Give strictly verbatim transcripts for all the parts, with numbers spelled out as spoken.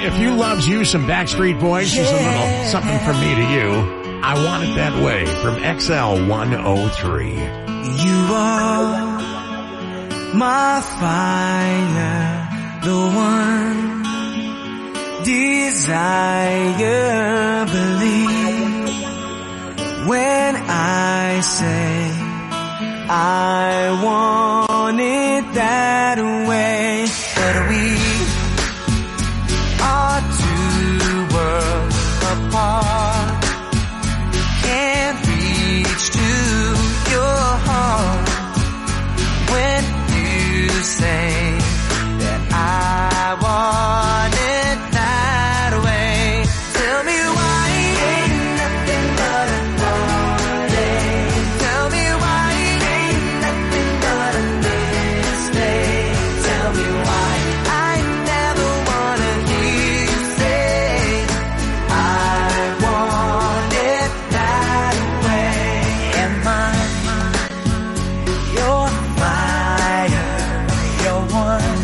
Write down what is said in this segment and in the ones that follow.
If you loves you some Backstreet Boys, here's a little something from me to you. I Want It That Way from X L one oh three. You are my fire, the one desire, believe when I say I want it that way. But we are two worlds apart, can't reach to your heart when you say that I want it that way. Tell me why ain't nothing but a heartache. Tell me why ain't nothing but a mistake. Tell me why I never wanna hear you say I want it that way. Am I your fire, your one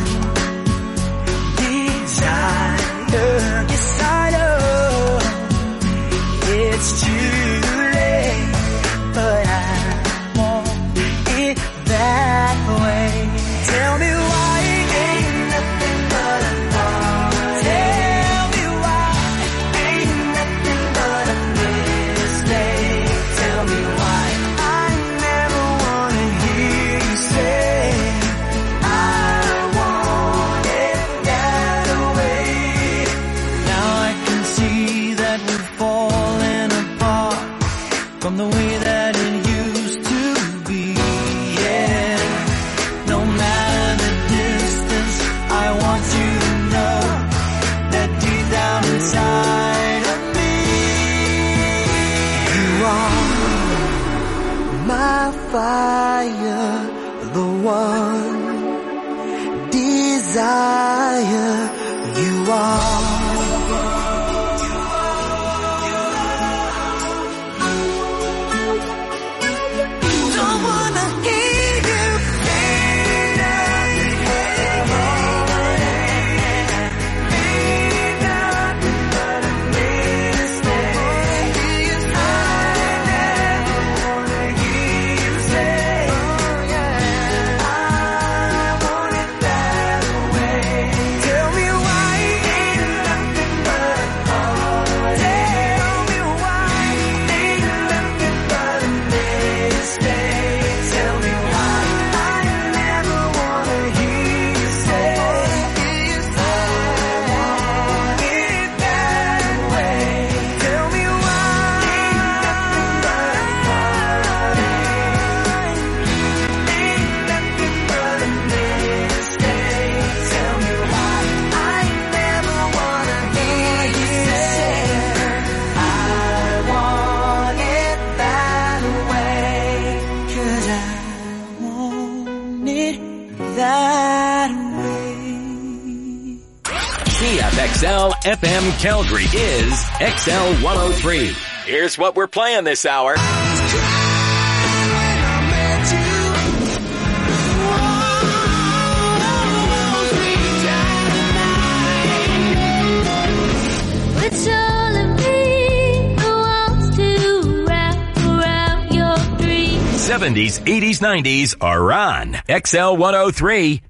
desire? Yes, I know it's too late, but I want it that way. Tell me why ain't nothing but a thought. Tell me why ain't nothing but a mistake. Tell me why I never wanna hear you say I want it that way. Now I can see that we're falling apart from the way that it used to be. Yeah, no matter the distance, I want you to know that deep down inside of me, you are my fire, the one desire. You are. Don't wanna hear you say nothing, ain't nothing but a mistake. I never wanna hear you say I want it that way. Tell me why ain't nothing but a heartache. Tell me why ain't nothing but a mistake. Tell me why I never wanna hear you say I want it that way. Tell me why ain't nothing but a heartache. Ain't nothing but a mistake. Tell me why I never wanna hear you say I want it that way. 'Cause I want it that way. C F X L F M Calgary is X L one oh three. Here's what we're playing this hour. It's all of me who wants to wrap around your dreams. seventies, eighties, nineties are on X L one oh three.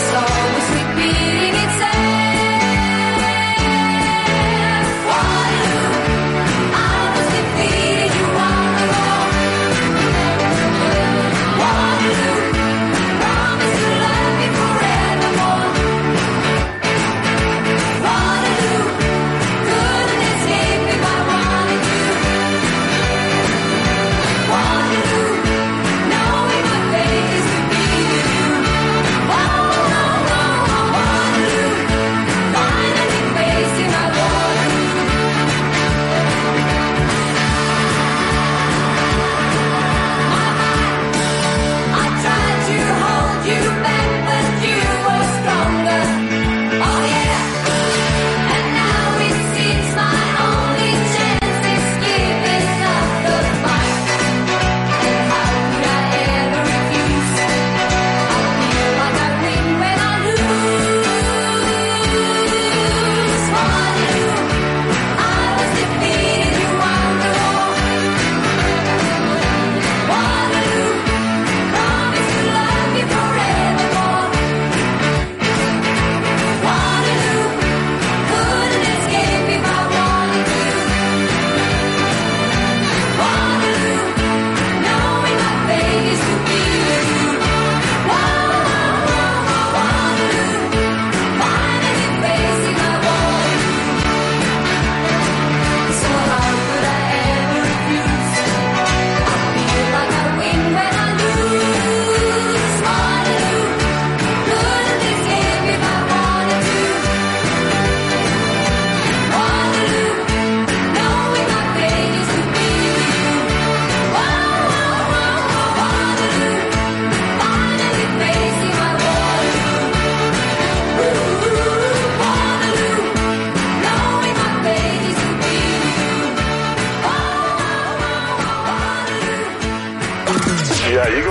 It's always repeating itself.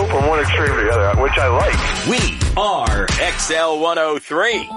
go from one extreme to the other, which I like. We are X L one oh three.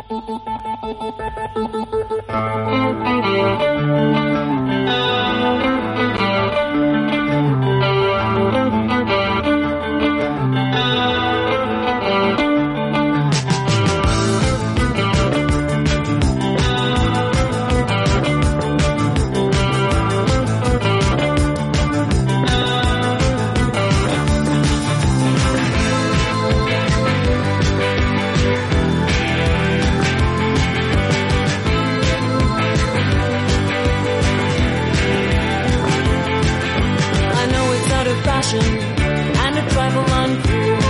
And a trifle uncool,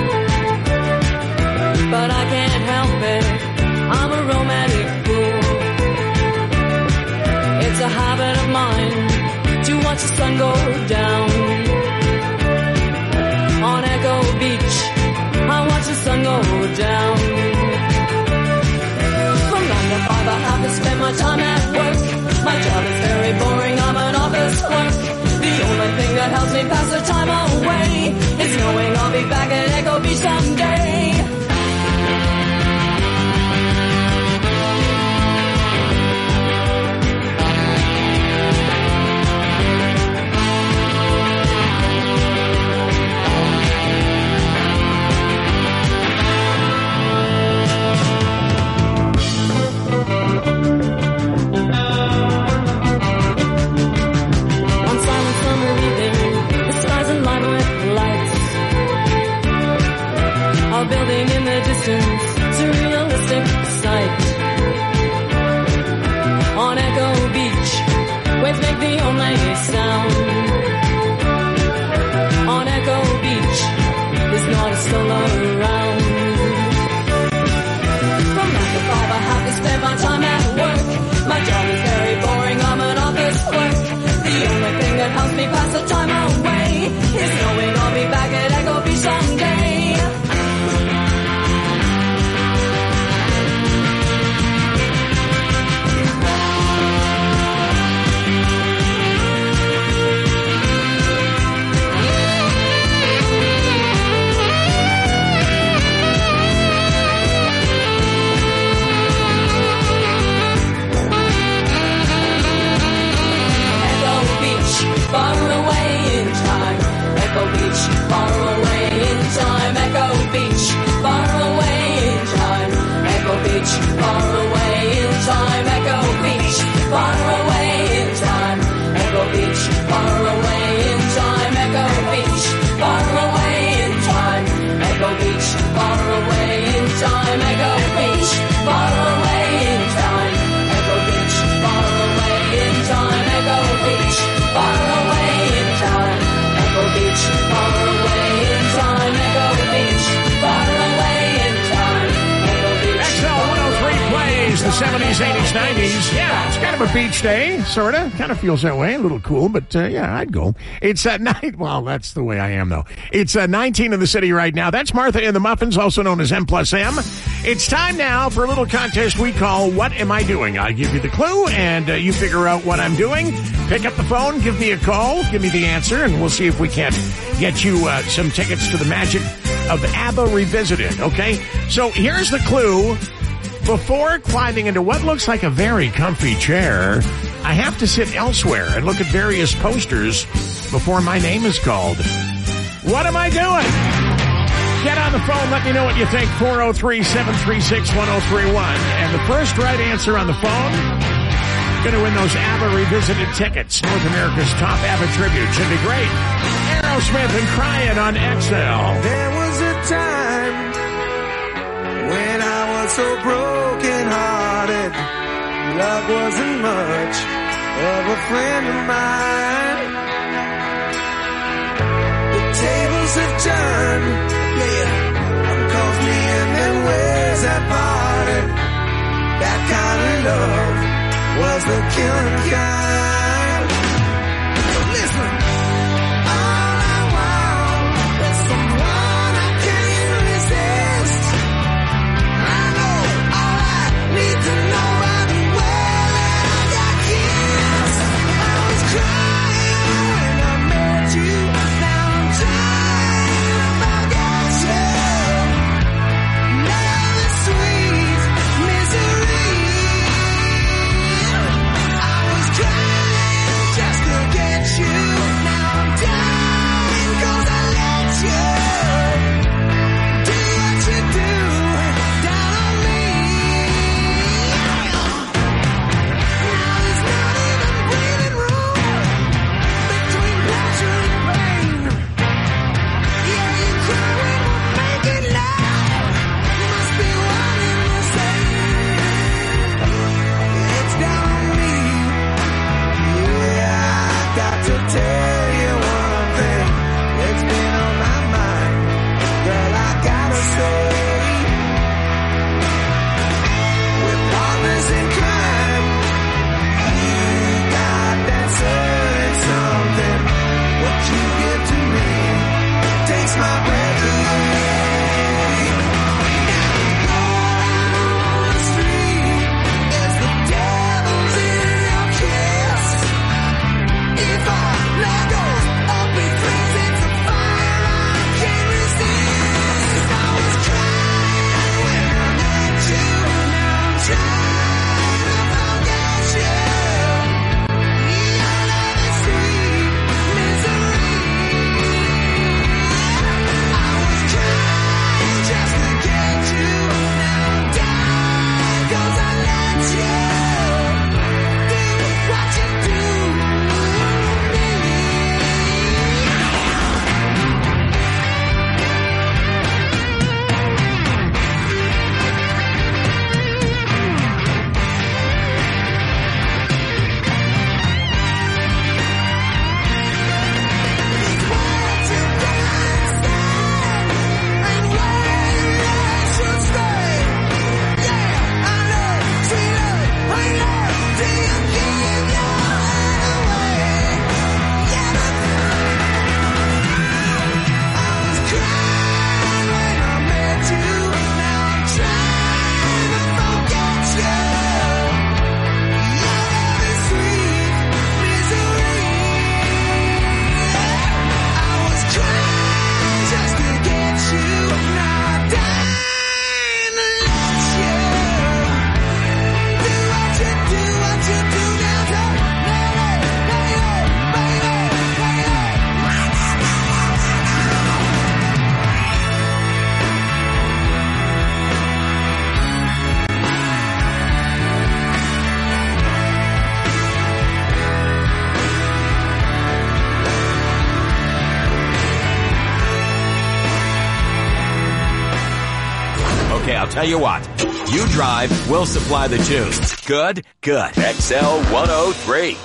but I can't help it, I'm a romantic fool. It's a habit of mine to watch the sun go down. On Echo Beach, I watch the sun go down. From nine to five I have to spend my time at work. My job is very boring, I'm an office clerk. The only thing that helps me pass the time away is knowing I'll be back at Echo Beach someday. Building in the distance, surrealistic sight. On Echo Beach, waves make the only sound. On Echo Beach, there's not a soul around. From nine to five I have to spend my time at work. My job is very boring, I'm an office clerk. The only thing that helps me pass the time away is knowing I'll be back at Echo Beach someday. Far away in time, Echo Beach, far away in time, Echo Beach, far away in time, Echo Beach, far away in time, Echo Beach, far away in time, Echo Beach, far away in time, Echo Beach, far away in time, Echo Beach, far away in time, Echo Beach, far away in time, Echo Beach, far away in time, Echo Beach, far away in time, Echo Beach, far away in time, Echo Beach, far away in time, Echo Beach. X L one oh three plays the seventies, eighties, nineties. Yeah, it's kind of a beach day, sort of. Kind of feels that way. A little cool, but uh, yeah, I'd go. It's at night. Well, that's the way I am, though. It's uh, nineteen in the city right now. That's Martha and the Muffins, also known as M plus M. It's time now for a little contest we call What Am I Doing? I give you the clue, and uh, you figure out what I'm doing. Pick up the phone, give me a call, give me the answer, and we'll see if we can't get you uh, some tickets to the magic of ABBA Revisited, okay? So here's the clue. Before climbing into what looks like a very comfy chair, I have to sit elsewhere and look at various posters before my name is called. What am I doing? Get on the phone. Let me know what you think. four oh three, seven three six, one oh three one. And the first right answer on the phone, going to win those ABBA Revisited tickets. North America's top ABBA tribute. Should be great. Aerosmith and Crying on X L. There was a time when I was so broken hearted. Love wasn't much of a friend of mine. The tables have turned, yeah. Cause me and them ways have parted. That kind of love was the killing kind. So listen, all I want is someone I can't resist. I know all I need to know about the way that I got kissed. I was crying when I met you. Now I'm trying Tell you what, you drive, we'll supply the tunes. Good? Good. X L one oh three.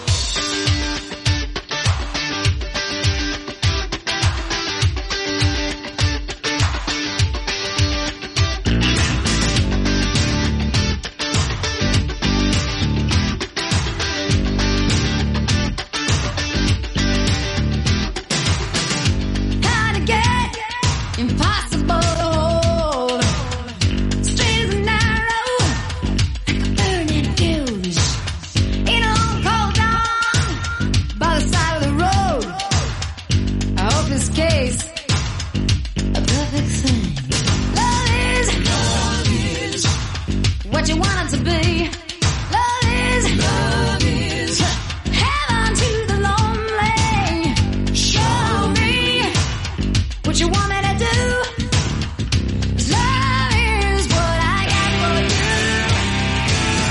Hard to get, impossible to hold. Straight and narrow, like a burning fuse. In a long cold dawn, by the side of the road. I hope this case, a perfect thing. Love is, what you want it to be. Love is, love is heaven to the lonely. Show me what you want me to do. 'Cause love is what I got for you.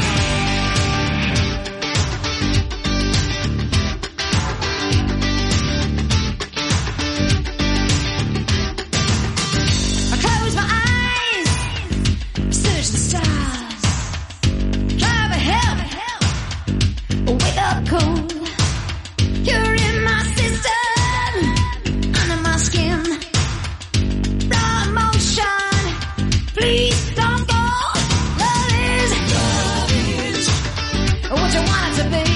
I close my eyes, search the stars, try to help, wake up cold. You're in my system, under my skin. Raw emotion, please don't go. Love is, love is what you want it to be.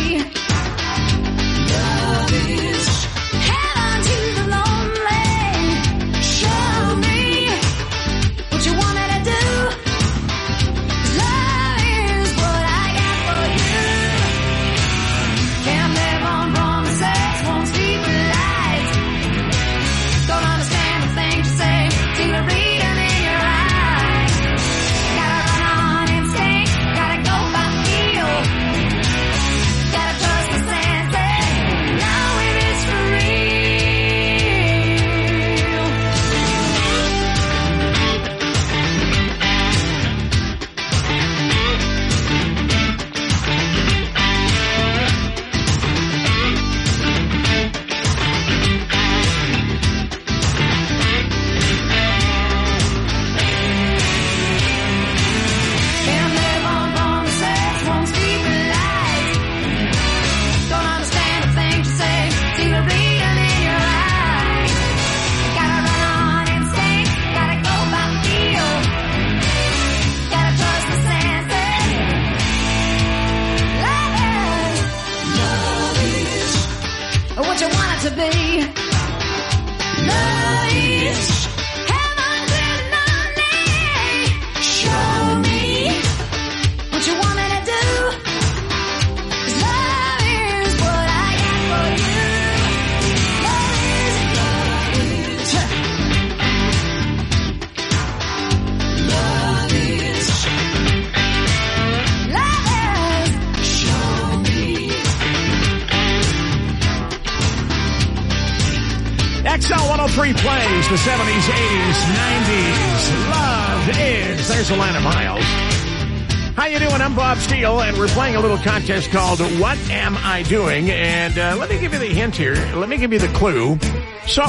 Love is heaven to the lonely. Show me what you want me to do. 'Cause love is what I got for you. Can't live on promises, won't sleep with lies. Don't understand the things you say, see the reading in your eyes. Gotta run on instinct, gotta go by feel. Gotta trust the senses, know if it's for real. Can't live on promises, won't speak with lies. Don't understand the things you say, see the reading in your eyes. Gotta run on instinct, gotta go by feel. Gotta trust the senses. Love is, love is what you want it to be. Love is heaven to the lonely. Show me what you want me to do. 'Cause love is what I got for you. Love is, love is, love is, love is, show me. X L one oh three plays the seventies, eighties, nineties. Love is. There's Alana Miles. How you doing? I'm Bob Steele, and we're playing a little contest called What Am I Doing? And uh, let me give you the hint here. Let me give you the clue. So,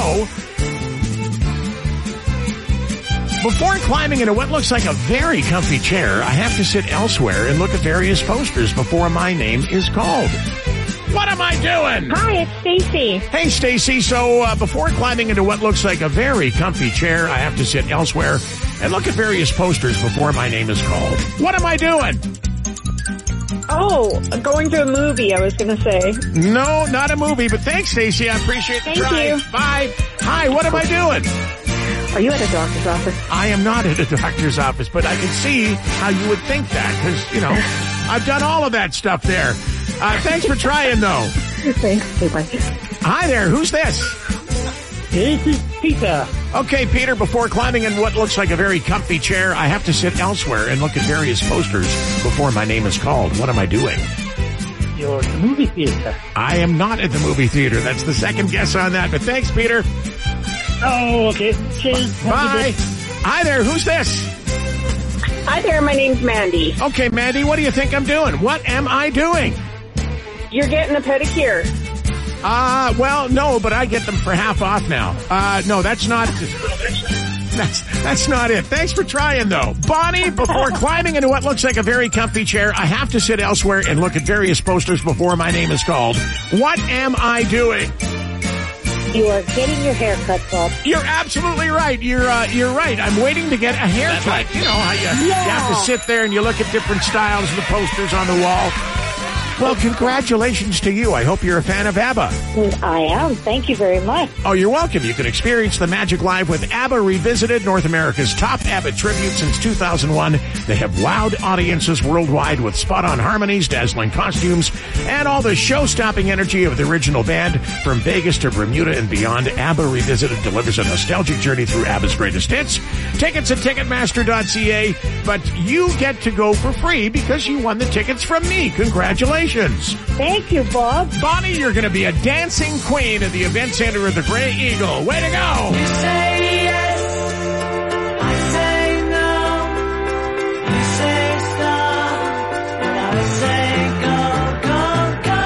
before climbing into what looks like a very comfy chair, I have to sit elsewhere and look at various posters before my name is called. What am I doing? Hi, it's Stacy. Hey, Stacy. So uh, before climbing into what looks like a very comfy chair, I have to sit elsewhere and look at various posters before my name is called. What am I doing? Oh, going to a movie, I was going to say. No, not a movie, but thanks, Stacy. I appreciate the Thank try. you. Bye. Hi, what am I doing? Are you at a doctor's office? I am not at a doctor's office, but I can see how you would think that because, you know, I've done all of that stuff there. Uh, thanks for trying, though. Thanks. Okay, bye. Hi there. Who's this? This is Peter. Okay, Peter, before climbing in what looks like a very comfy chair, I have to sit elsewhere and look at various posters before my name is called. What am I doing? You're at the movie theater. I am not at the movie theater. That's the second guess on that, but thanks, Peter. Oh, okay. Cheers. Bye. Hi there. Who's this? Hi there, my name's Mandy. Okay, Mandy, what do you think I'm doing? What am I doing? You're getting a pedicure. Uh, well, no, but I get them for half off now. Uh, no, that's not... That's that's not it. Thanks for trying, though. Bonnie, before climbing into what looks like a very comfy chair, I have to sit elsewhere and look at various posters before my name is called. What am I doing? You are getting your hair cut, Bob. You're absolutely right. You're uh, you're right. I'm waiting to get a haircut. Right. You know how you, Yeah. you have to sit there and you look at different styles of the posters on the wall. Well, congratulations to you. I hope you're a fan of ABBA. I am. Thank you very much. Oh, you're welcome. You can experience the magic live with ABBA Revisited, North America's top ABBA tribute since two thousand one. They have wowed audiences worldwide with spot-on harmonies, dazzling costumes, and all the show-stopping energy of the original band. From Vegas to Bermuda and beyond, ABBA Revisited delivers a nostalgic journey through ABBA's greatest hits. Tickets at Ticketmaster dot c a, but you get to go for free because you won the tickets from me. Congratulations. Thank you, Bob. Bonnie, you're going to be a dancing queen at the event center of the Grey Eagle. Way to go! You say yes, I say no. You say stop, and I say go, go, go.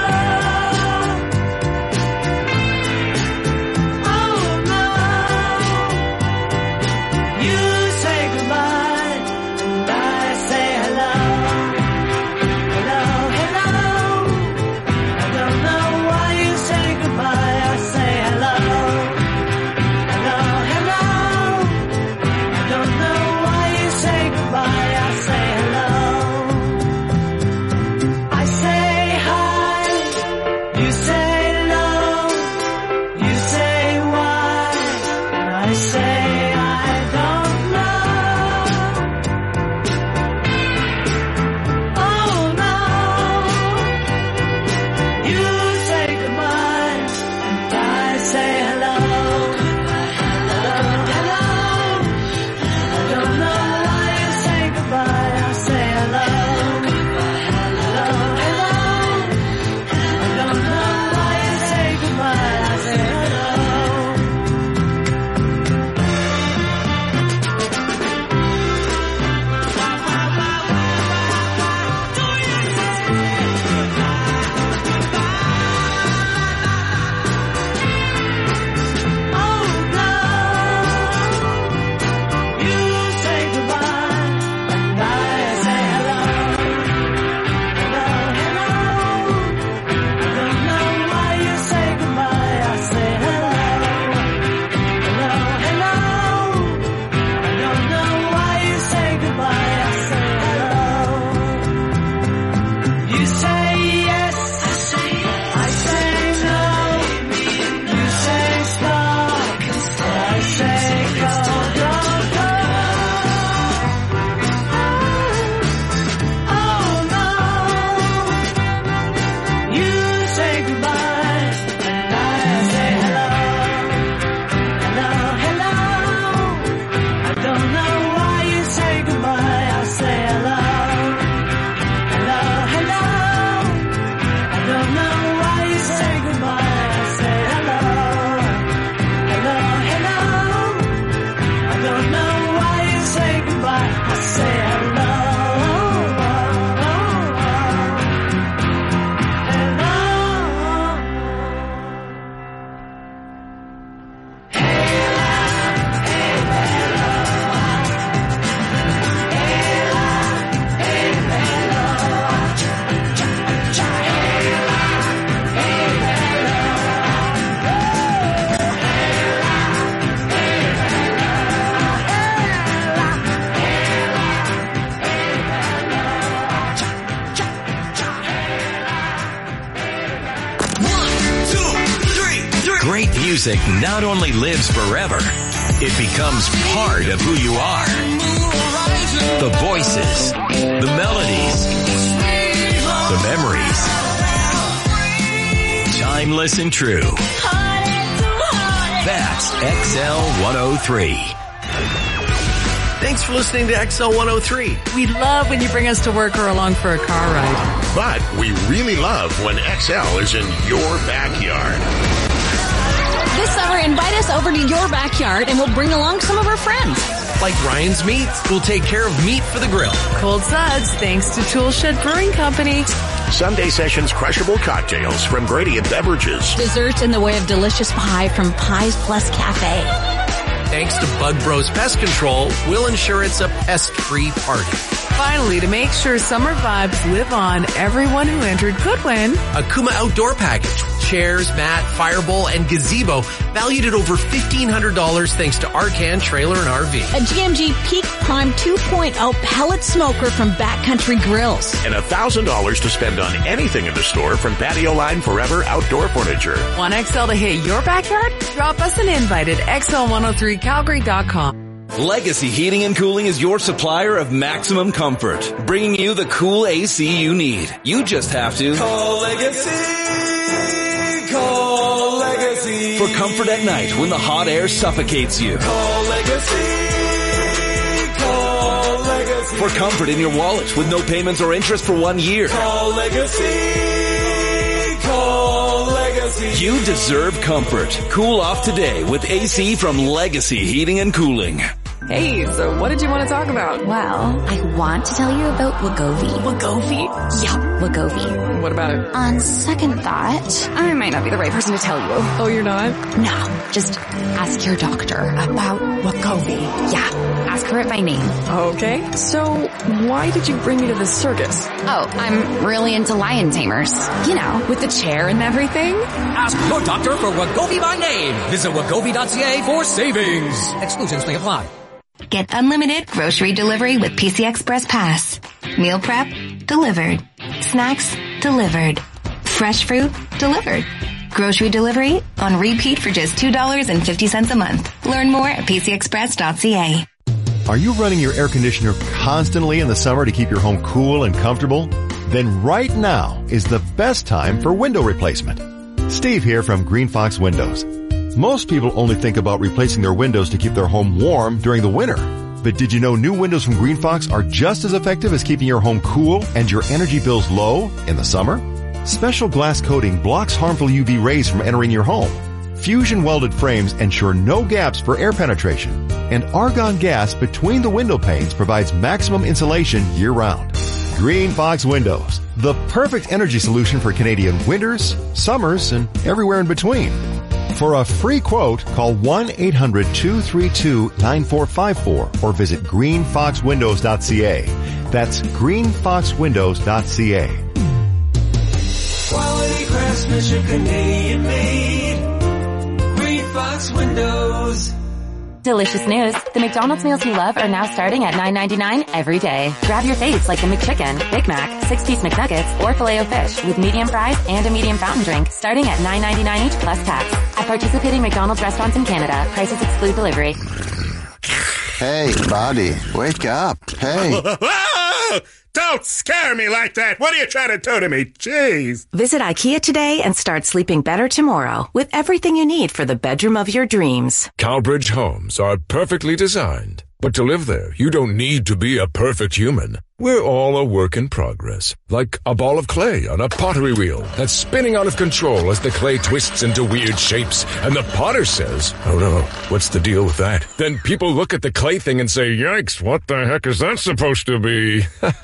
Oh no. You say goodbye, and I say hello. Hello, hello. I don't know why you say goodbye, I say hello. Hello, hello. I don't know why you say goodbye, I say hello. I say hi, you say no, you say why, and I say I don't know. Oh no. You say goodbye, and I say hello. Hello, hello. I don't know why you say goodbye, I say hello. Hello, hello. I don't know why you say goodbye, I say hello. Oh no. You say goodbye, and I say hello. Hello, hello. I don't know why you say goodbye, I say hello. Hello, hello. I don't know why you say goodbye, I say hello. You say yes, I say I say no. You say stop, I say go, go, go. Oh no. You say goodbye, and I say hello. Hello, hello. I don't know why you say goodbye, I say hello. Hello, hello. I don't know why you say goodbye, I say hello. Hello, hello. I don't know why you say goodbye, I say hello. Great music not only lives forever, it becomes part of who you are. The voices, the melodies, the memories. Timeless and true. That's X L one oh three. Thanks for listening to X L one oh three. We love when you bring us to work or along for a car ride. But we really love when X L is in your backyard. This summer, invite us over to your backyard and we'll bring along some of our friends. Like Ryan's Meats, we'll take care of meat for the grill. Cold Suds, thanks to Toolshed Brewing Company. Sunday Sessions crushable cocktails from Gradient Beverages. Desserts in the way of delicious pie from Pies Plus Cafe. thanks to Bug Bros Pest Control, we'll ensure it's a pest-free party. Finally, to make sure summer vibes live on, everyone who entered could win a Kuma Outdoor Package. Chairs, mat, firebowl, and gazebo valued at over fifteen hundred dollars thanks to Arcan Trailer and R V. A G M G Peak Prime two point oh pellet smoker from Backcountry Grills. And one thousand dollars to spend on anything in the store from Patio Line Forever Outdoor Furniture. Want X L to hit your backyard? Drop us an invite at X L one oh three Calgary dot com. Legacy Heating and Cooling is your supplier of maximum comfort, bringing you the cool A C you need. You just have to call Legacy. Call Legacy. For comfort at night when the hot air suffocates you. Call Legacy. Call Legacy. For comfort in your wallet with no payments or interest for one year. Call Legacy. Call Legacy. You deserve comfort. Cool off today with A C from Legacy Heating and Cooling. Hey, so what did you want to talk about? Well, I want to tell you about Wegovy. Wegovy? Yeah, Wegovy. What about it? On second thought, I might not be the right person to tell you. Oh, you're not? No, just ask your doctor about Wegovy. Yeah, ask her it by name. Okay, so why did you bring me to this circus? Oh, I'm really into lion tamers. You know, with the chair and everything. Ask your doctor for Wegovy by name. Visit Wegovy dot C A for savings. Exclusions may apply. Get unlimited grocery delivery with P C Express Pass. Meal prep, delivered. Snacks, delivered. Fresh fruit, delivered. Grocery delivery on repeat for just two dollars and fifty cents a month. Learn more at P C Express dot C A. Are you running your air conditioner constantly in the summer to keep your home cool and comfortable? Then right now is the best time for window replacement. Steve here from Green Fox Windows. Most people only think about replacing their windows to keep their home warm during the winter. But did you know new windows from Green Fox are just as effective as keeping your home cool and your energy bills low in the summer? Special glass coating blocks harmful U V rays from entering your home. Fusion welded frames ensure no gaps for air penetration. And argon gas between the window panes provides maximum insulation year-round. Green Fox Windows, the perfect energy solution for Canadian winters, summers, and everywhere in between. For a free quote, call one eight hundred two three two nine four five four or visit green fox windows dot C A. That's green fox windows dot C A. Quality craftsmanship, Canadian made. Green Fox Windows. Delicious news. The McDonald's meals you love are now starting at nine ninety-nine every day. Grab your faves like the McChicken, Big Mac, six-piece McNuggets, or Filet-O-Fish with medium fries and a medium fountain drink starting at nine ninety-nine each plus tax. At participating McDonald's restaurants in Canada, prices exclude delivery. Hey, buddy, wake up. Hey. Don't scare me like that. What are you trying to do to me? Jeez. Visit IKEA today and start sleeping better tomorrow with everything you need for the bedroom of your dreams. Calbridge homes are perfectly designed. But to live there, you don't need to be a perfect human. We're all a work in progress, like a ball of clay on a pottery wheel that's spinning out of control as the clay twists into weird shapes, and the potter says, oh no, what's the deal with that? Then people look at the clay thing and say, yikes, what the heck is that supposed to be?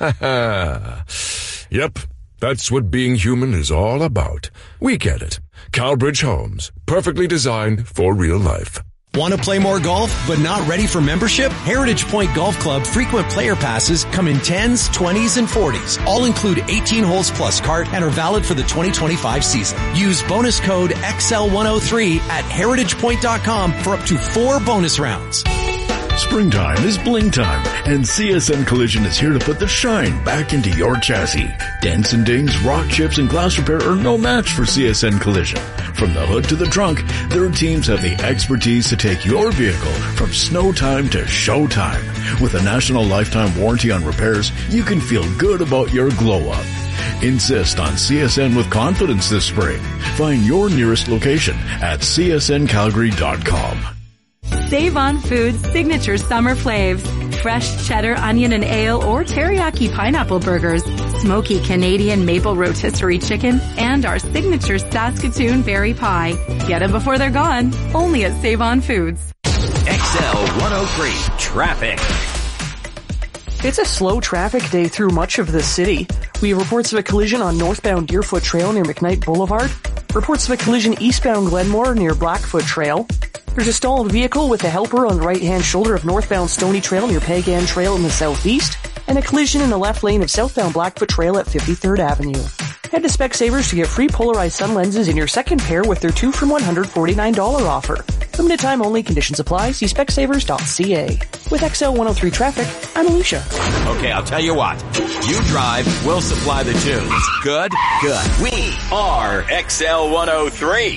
Yep, that's what being human is all about. We get it. Calbridge Homes, perfectly designed for real life. Want to play more golf, but not ready for membership? Heritage Point Golf Club frequent player passes come in tens, twenties, and forties. All include eighteen holes plus cart and are valid for the twenty twenty-five season. Use bonus code X L one oh three at heritage point dot com for up to four bonus rounds. Springtime is bling time, and C S N Collision is here to put the shine back into your chassis. Dents and dings, rock chips, and glass repair are no match for C S N Collision. From the hood to the trunk, their teams have the expertise to take your vehicle from snow time to show time. With a national lifetime warranty on repairs, you can feel good about your glow-up. Insist on C S N with confidence this spring. Find your nearest location at C S N calgary dot com. Save on Foods signature summer flavs. Fresh cheddar, onion, and ale or teriyaki pineapple burgers, smoky Canadian maple rotisserie chicken, and our signature Saskatoon berry pie. Get them before they're gone. Only at Save on Foods. X L one oh three Traffic. It's a slow traffic day through much of the city. We have reports of a collision on northbound Deerfoot Trail near McKnight Boulevard. Reports of a collision eastbound Glenmore near Blackfoot Trail. There's a stalled vehicle with a helper on the right-hand shoulder of northbound Stony Trail near Pagan Trail in the southeast, and a collision in the left lane of southbound Blackfoot Trail at fifty-third Avenue. Head to Specsavers to get free polarized sun lenses in your second pair with their two for one hundred forty-nine dollars offer. Limited time only, conditions apply. See specsavers dot c a. With X L one oh three Traffic, I'm Alicia. Okay, I'll tell you what. You drive, we'll supply the tunes. Good? Good. We are X L one oh three.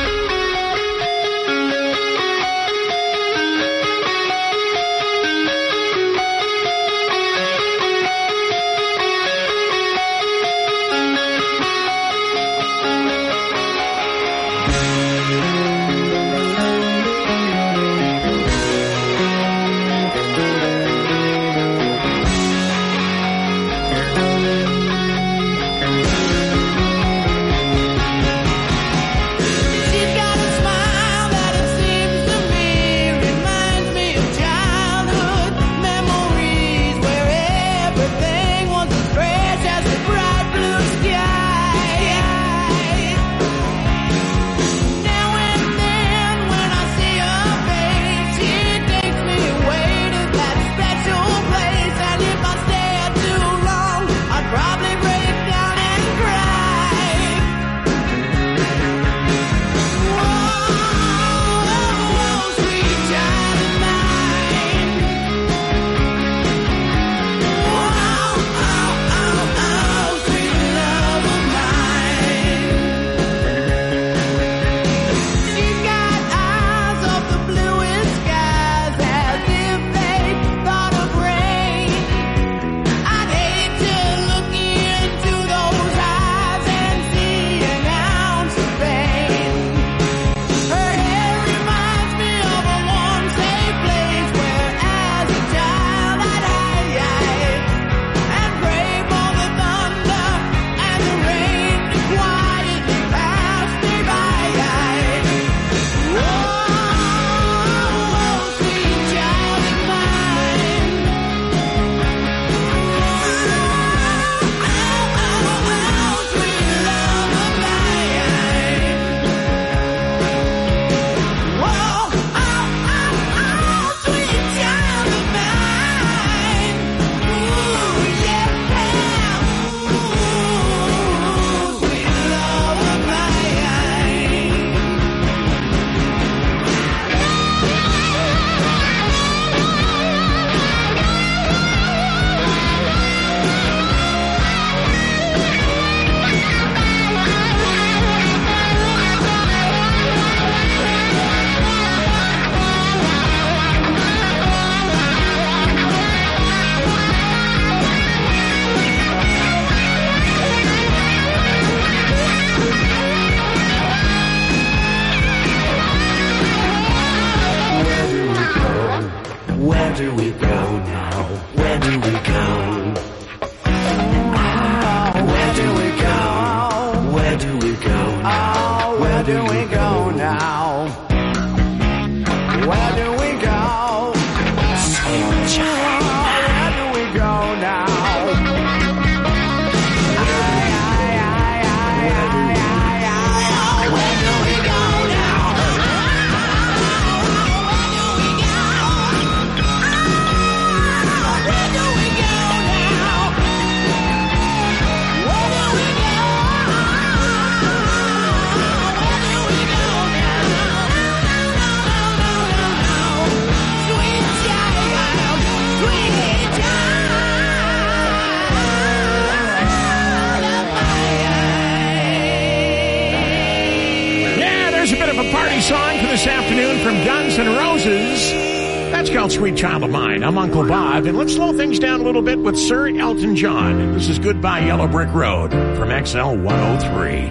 Sweet Child of Mine. I'm Uncle Bob, and let's slow things down a little bit with Sir Elton John. This is Goodbye Yellow Brick Road from X L one oh three.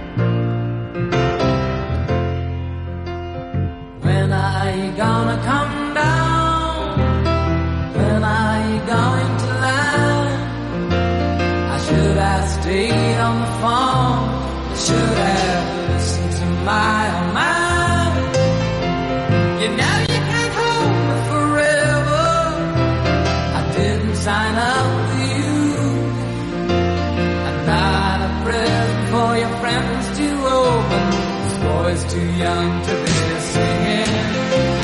When are you gonna come down? When are you going to land? I should have stayed on the phone. I should have listened to my own mind. You know you can't hold me forever. I didn't sign up for you. I'm not a present for your friends to open. This boy's too young to be singing.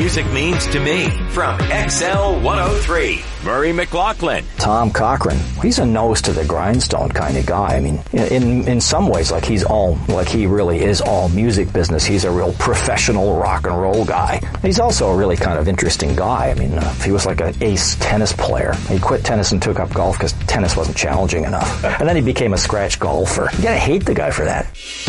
music means to me from X L one oh three. Murray McLaughlin. Tom Cochran, he's a nose to the grindstone kind of guy. I mean, in in some ways, like he's all, like he really is all music business. He's a real professional rock and roll guy. He's also a really kind of interesting guy. I mean, uh, he was like an ace tennis player. He quit tennis and took up golf because tennis wasn't challenging enough. And then he became a scratch golfer. You gotta hate the guy for that.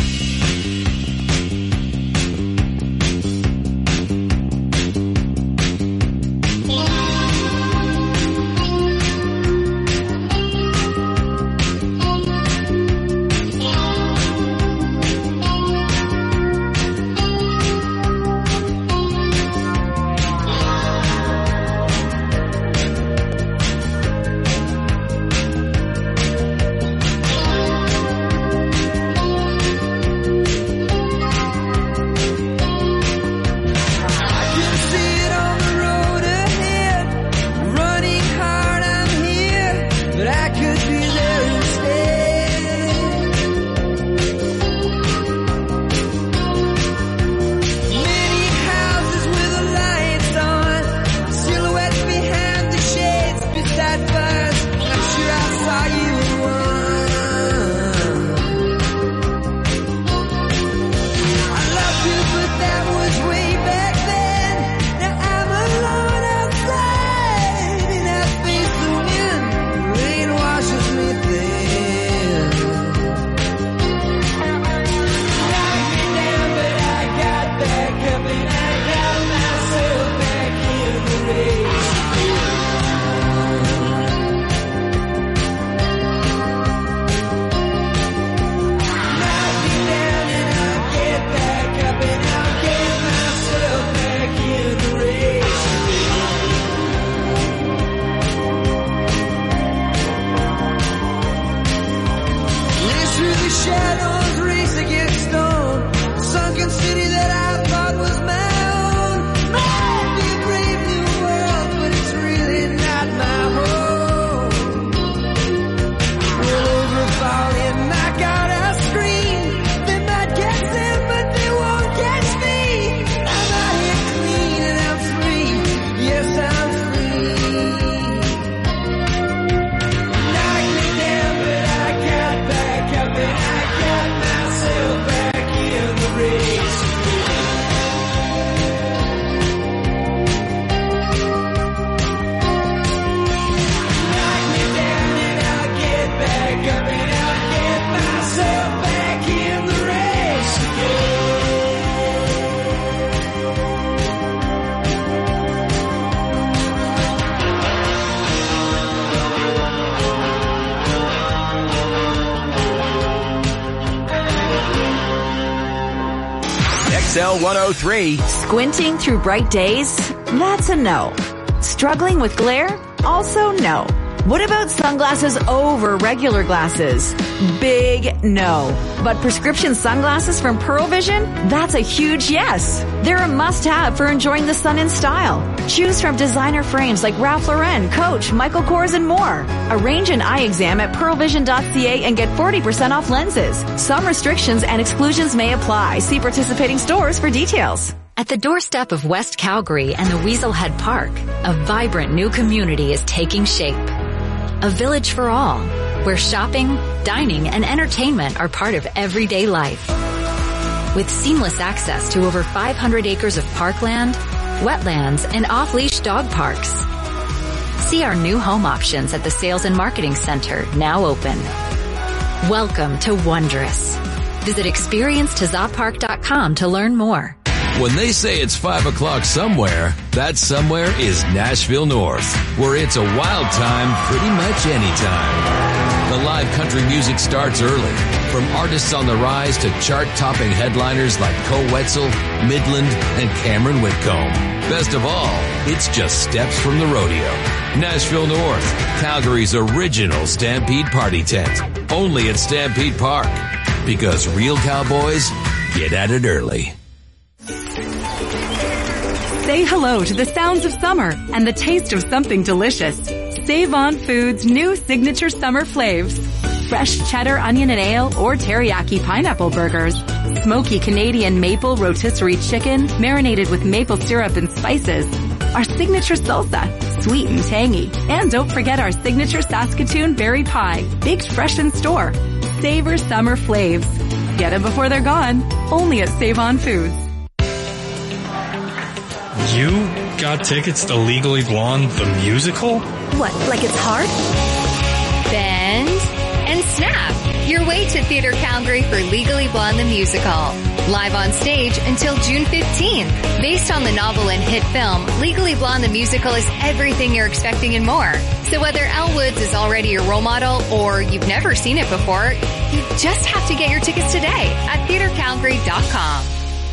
X L one oh three. Squinting through bright days? That's a no. Struggling with glare? Also no. What about sunglasses over regular glasses? Big no. But prescription sunglasses from Pearl Vision? That's a huge yes. They're a must-have for enjoying the sun in style. Choose from designer frames like Ralph Lauren, Coach, Michael Kors, and more. Arrange an eye exam at pearl vision dot c a and get forty percent off lenses. Some restrictions and exclusions may apply. See participating stores for details. At the doorstep of West Calgary and the Weaselhead Park, a vibrant new community is taking shape. A village for all, where shopping, dining, and entertainment are part of everyday life. With seamless access to over five hundred acres of parkland, wetlands, and off-leash dog parks. See our new home options at the Sales and Marketing Center, now open. Welcome to Wondrous. Visit experience tazah park dot com to learn more. When they say it's five o'clock somewhere, that somewhere is Nashville North, where it's a wild time pretty much anytime. The live country music starts early, from artists on the rise to chart-topping headliners like Cole Wetzel, Midland, and Cameron Whitcomb. Best of all, it's just steps from the rodeo. Nashville North, Calgary's original Stampede party tent, only at Stampede Park, because real cowboys get at it early. Say hello to the sounds of summer and the taste of something delicious. Save On Foods' new signature summer flavs. fresh cheddar, onion and ale, or teriyaki pineapple burgers, smoky Canadian maple rotisserie chicken marinated with maple syrup and spices, our signature salsa, sweet and tangy, and don't forget our signature Saskatoon berry pie, baked fresh in store. Savor summer flaves. Get them before they're gone. Only at Save On Foods. You got tickets to Legally Blonde, the musical? What, like it's hard? Bend and snap your way to Theatre Calgary for Legally Blonde, the musical. Live on stage until June fifteenth. Based on the novel and hit film, Legally Blonde, the musical is everything you're expecting and more. So whether Elle Woods is already your role model or you've never seen it before, you just have to get your tickets today at theatre calgary dot com.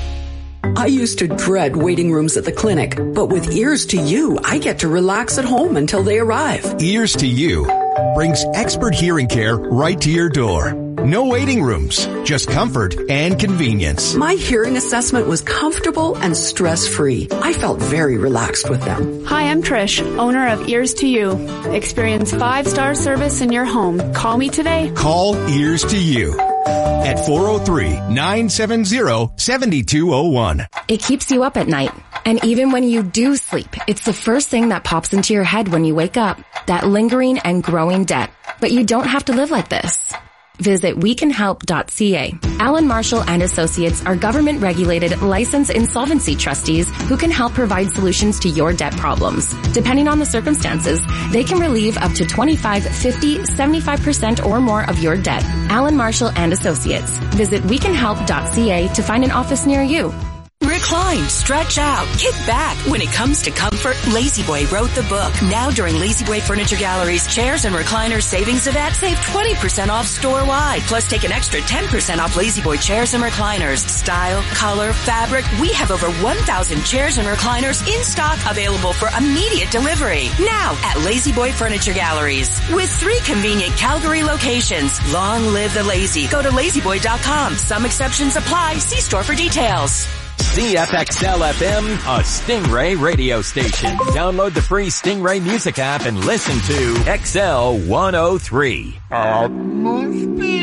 I used to dread waiting rooms at the clinic, but with Ears to You, I get to relax at home until they arrive. Ears to You brings expert hearing care right to your door. No waiting rooms, just comfort and convenience. My hearing assessment was comfortable and stress-free. I felt very relaxed with them. Hi, I'm Trish, owner of Ears to You. Experience five-star service in your home. Call me today. Call Ears to You at four oh three, nine seven zero, seven two oh one. It keeps you up at night. And even when you do sleep, it's the first thing that pops into your head when you wake up. That lingering and growing debt. But you don't have to live like this. Visit we can help dot c a. Allen Marshall and Associates are government-regulated, licensed insolvency trustees who can help provide solutions to your debt problems. Depending on the circumstances, they can relieve up to twenty-five, fifty, seventy-five percent or more of your debt. Allen Marshall and Associates. Visit we can help dot c a to find an office near you. Recline, stretch out, kick back. When it comes to comfort, La-Z-Boy wrote the book. Now during La-Z-Boy Furniture Gallery's Chairs and Recliners Savings Event, save twenty percent off store-wide. Plus take an extra ten percent off La-Z-Boy Chairs and Recliners. Style, color, fabric. We have over one thousand chairs and recliners in stock available for immediate delivery. Now at La-Z-Boy Furniture Galleries. With three convenient Calgary locations. Long live the lazy. Go to lazy boy dot com. Some exceptions apply. See store for details. C F X L F M, a Stingray radio station. Download the free Stingray music app and listen to X L one oh three. Atlas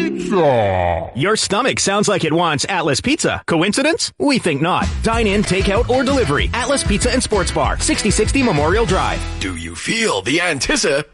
Pizza. Your stomach sounds like it wants Atlas Pizza. Coincidence? We think not. Dine in, takeout, or delivery. Atlas Pizza and Sports Bar, sixty sixty Memorial Drive. Do you feel the anticipation?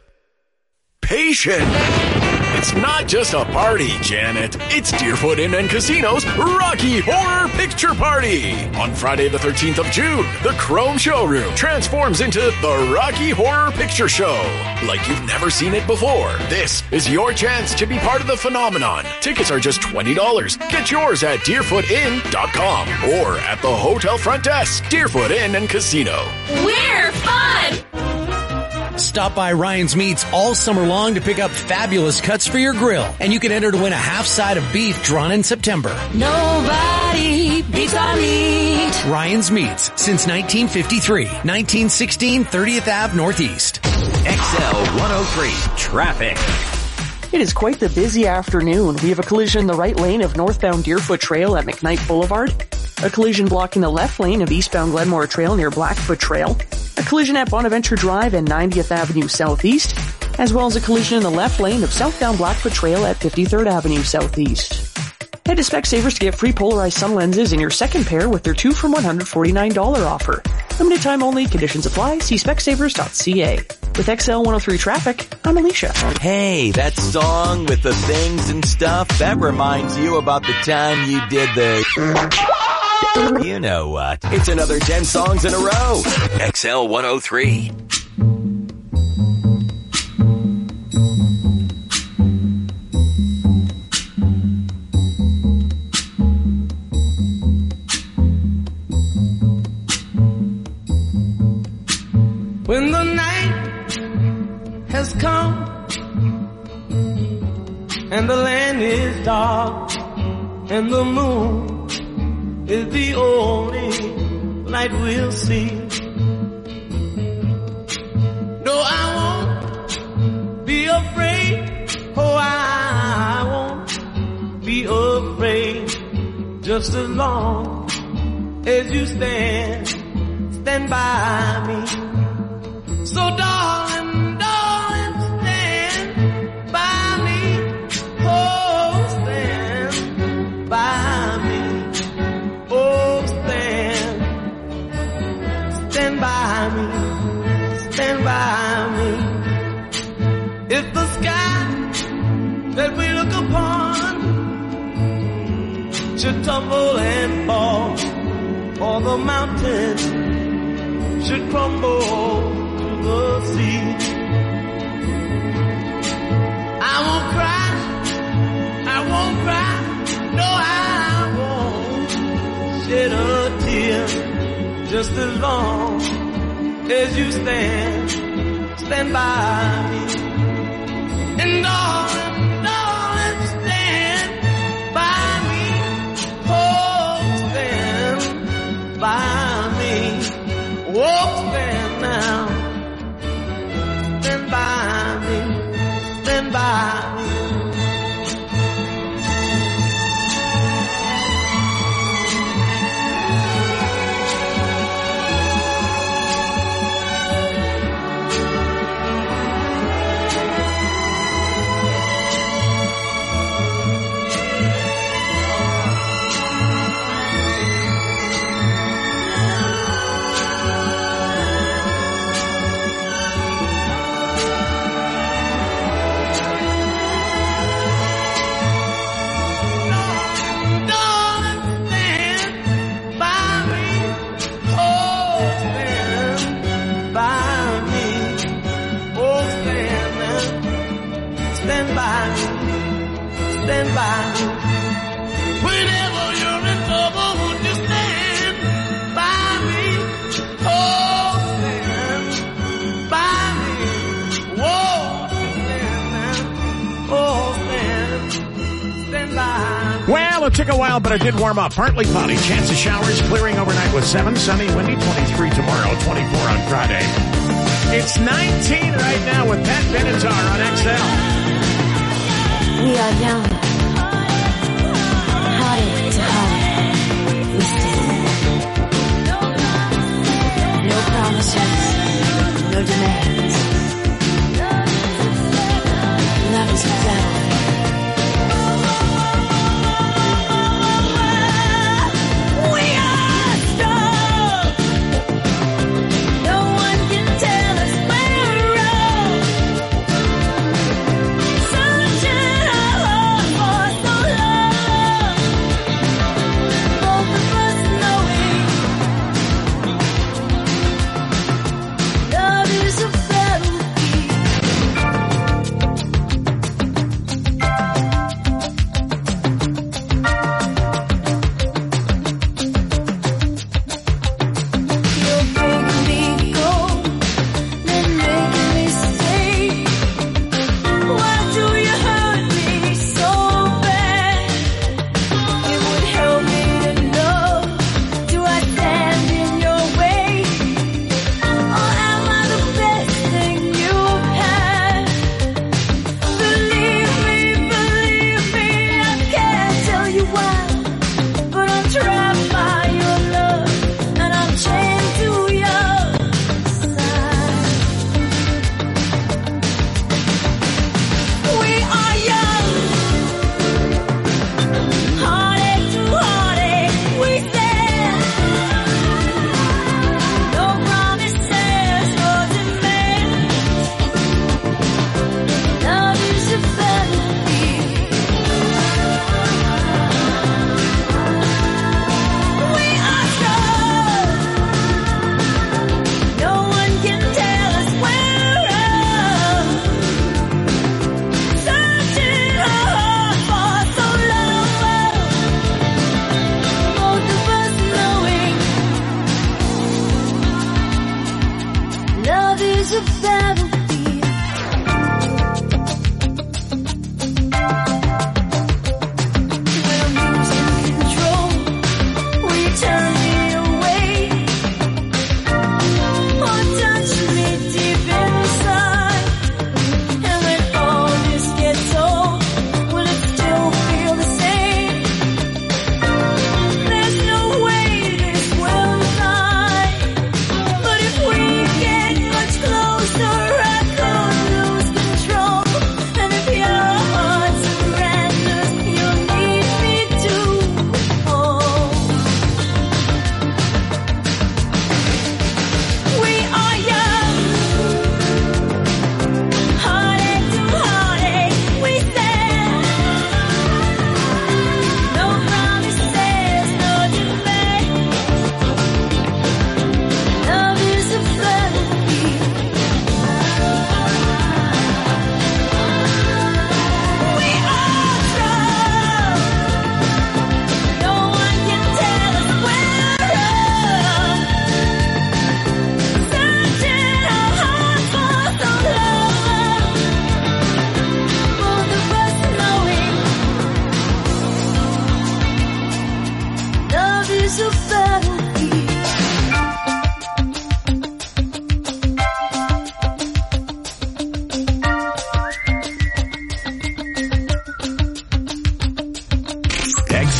It's not just a party, Janet. It's Deerfoot Inn and Casino's Rocky Horror Picture Party. On Friday the thirteenth of June, the Chrome Showroom transforms into the Rocky Horror Picture Show. Like you've never seen it before, this is your chance to be part of the phenomenon. Tickets are just twenty dollars. Get yours at deerfoot inn dot com or at the hotel front desk. Deerfoot Inn and Casino. We're fun! Stop by Ryan's Meats all summer long to pick up fabulous cuts for your grill. And you can enter to win a half side of beef drawn in September. Nobody beats our meat. Ryan's Meats since nineteen fifty-three. nineteen sixteen thirtieth Avenue Northeast. X L one oh three Traffic. It is quite the busy afternoon. We have a collision in the right lane of northbound Deerfoot Trail at McKnight Boulevard. A collision blocking the left lane of eastbound Glenmore Trail near Blackfoot Trail. A collision at Bonaventure Drive and ninetieth Avenue Southeast, as well as a collision in the left lane of southbound Blackfoot Trail at fifty-third Avenue Southeast. Head to Specsavers to get free polarized sun lenses in your second pair with their two for one hundred forty-nine dollars offer. Limited time only, conditions apply, see specsavers dot c a. With X L one oh three Traffic, I'm Alicia. Hey, that song with the things and stuff, that reminds you about the time you did the... You know what? It's another ten songs in a row. X L one oh three. When the night has come and the land is dark and the moon is the only light we'll see. No, I won't be afraid. Oh, I won't be afraid. Just as long as you stand, stand by me. So darling, darling, stand by me. that we look upon should tumble and fall, or the mountain should crumble to the sea. I won't cry, I won't cry, no I won't shed a tear, just as long as you stand, stand by me. And darling, darling, stand by me, oh, stand by me, oh, stand now, stand by me, stand by me. Stand by me, stand by me. Whenever you're in trouble, won't you stand by me? Oh, stand by me. Whoa, stand now. Oh, stand, stand by me. Well, it took a while, but it did warm up. Partly cloudy, chance of showers, clearing overnight with seven, sunny, windy, twenty-three tomorrow, twenty-four on Friday. It's nineteen right now with Pat Benatar on X L. We are young, hearted to heart, we stand. No promises, no demands. Love is felt. We are strong. No one can tell us we're wrong. Sunshine all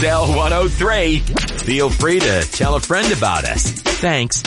X L one oh three. Feel free to tell a friend about us. Thanks.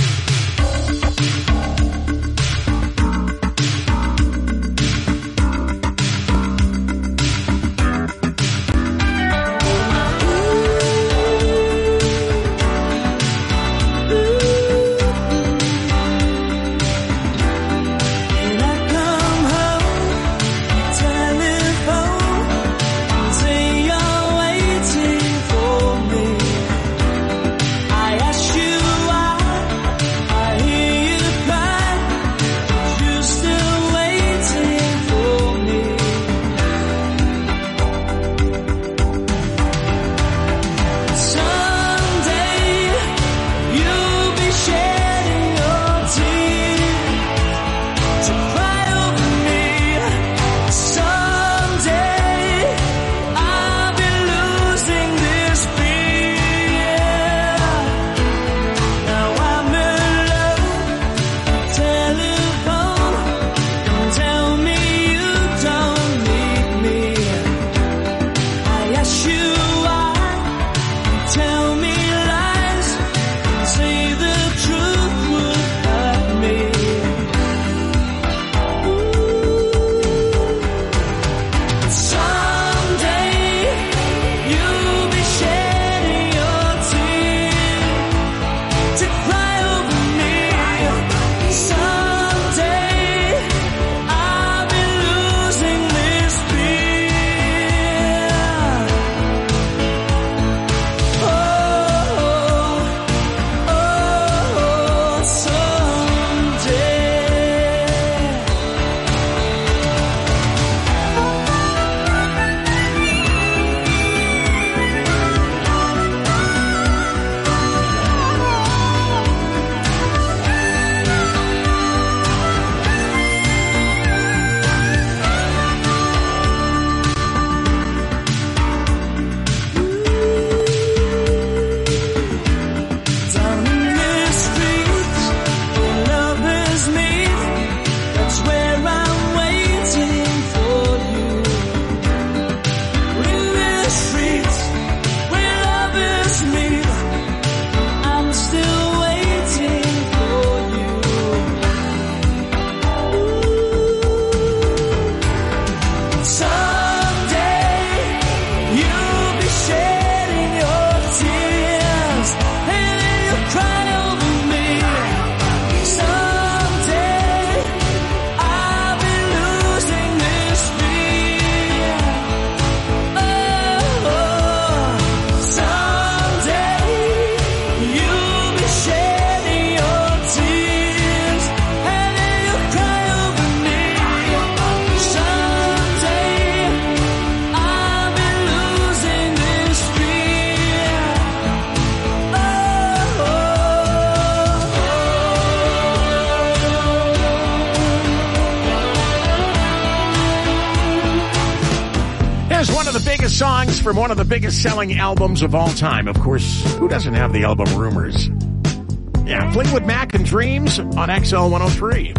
Songs from one of the biggest selling albums of all time. Of course, who doesn't have the album Rumors? Yeah, Fleetwood Mac and Dreams on X L one oh three.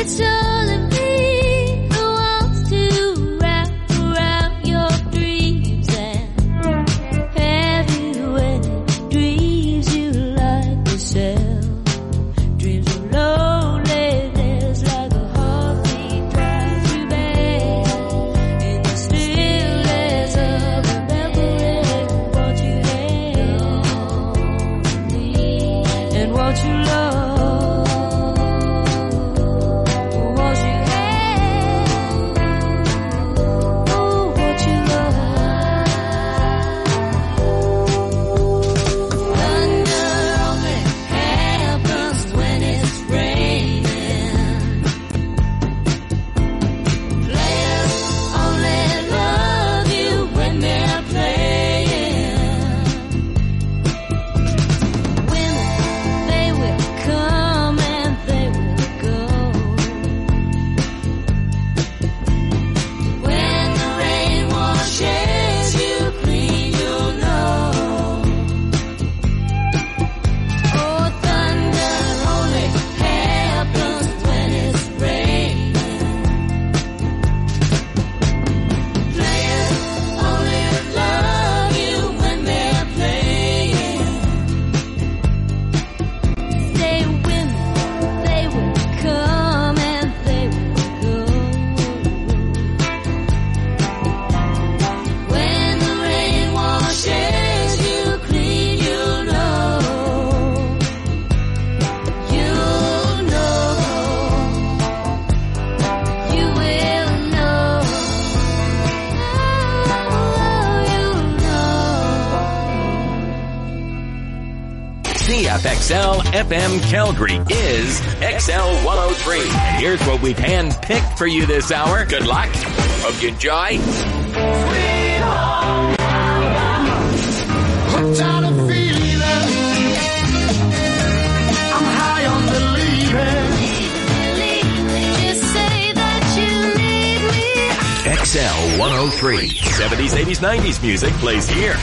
It's only me who wants to wrap around your dreams and have you any dreams you like to sell. Dreams of loneliness like a heartbeat drives you back in the stillness of remembering what you had and what you love. X L F M Calgary is X L one oh three. And here's what we've handpicked for you this hour. Good luck. Hope you enjoy. Hooked on a feeling. I'm high on believing. Just say that you need me. X L one oh three. seventies, eighties, nineties music plays here.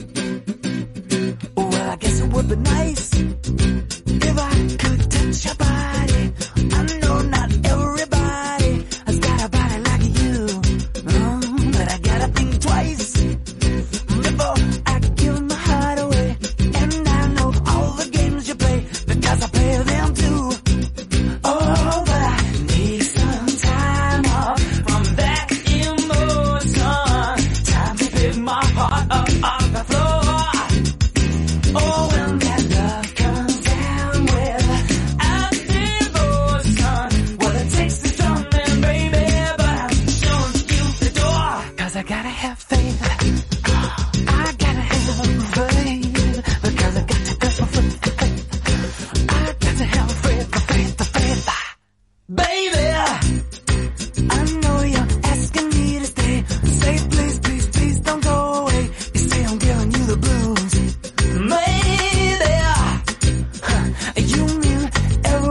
Well, I guess it would be nice if I could touch your body.